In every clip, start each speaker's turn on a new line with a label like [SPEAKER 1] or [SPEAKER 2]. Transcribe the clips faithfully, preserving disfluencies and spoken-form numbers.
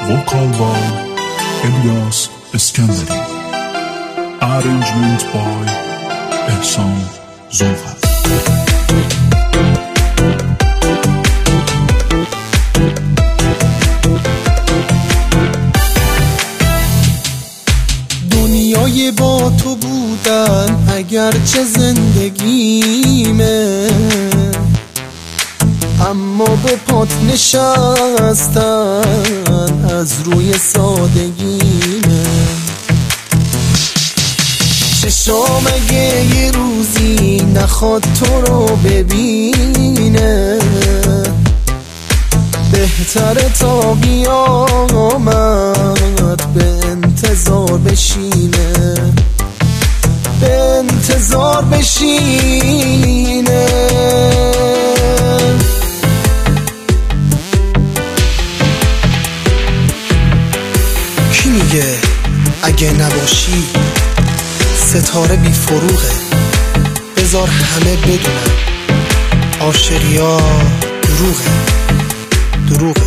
[SPEAKER 1] vocal by Elias Eskandari, arrangement by Ehsan Zulfat.
[SPEAKER 2] دنیای با تو بودن اگرچه زندگیمه، اما به پات نشستن از روی سادگیمه. چشام اگه یه روزی نخواد تو رو ببینه، بهتره تا قیامت به انتظار بشینه، به انتظار بشینه. کی میگه اگه نباشی ستاره بی فروغه؟ بذار همه بدونن عاشقی ها دروغه، دروغه.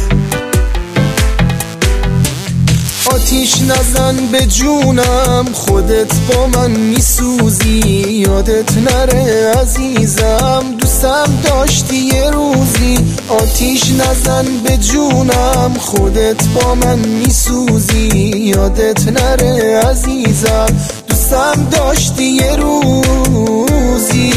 [SPEAKER 2] آتیش نزن به جونم، خودت با من میسوزی، یادت نره عزیزم دوستم داشتی یه روزی. آتیش نزن به جونم، خودت با من میسوزی، یادت نره عزیزم دوستم داشتی یه روزی.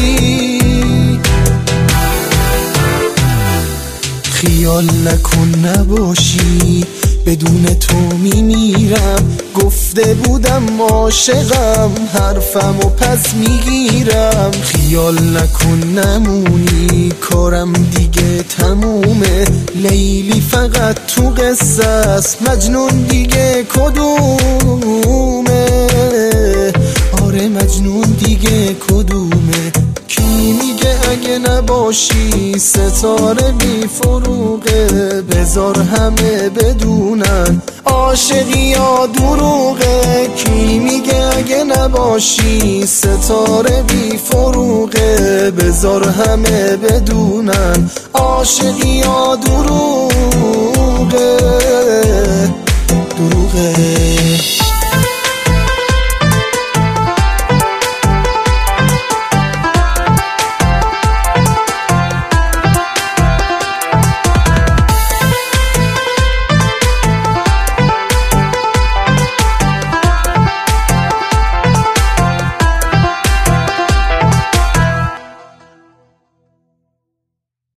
[SPEAKER 2] خیال نکن نباشی، بدون تو میمیرم. گفته بودم عاشقم، حرفمو پس میگیرم. خیال نکن نمونی، کارم دیگه تمومه. لیلی فقط تو قصه است، مجنون دیگه کدومه؟ آره مجنون دیگه کدومه؟ کی میگه اگه نباشی ستاره بی فروغه؟ بذار همه بدونن عاشقی یا دروغه. کی میگه اگه نباشی ستاره بی فروغه؟ بذار همه بدونن عاشقی یا دروغه، دروغه.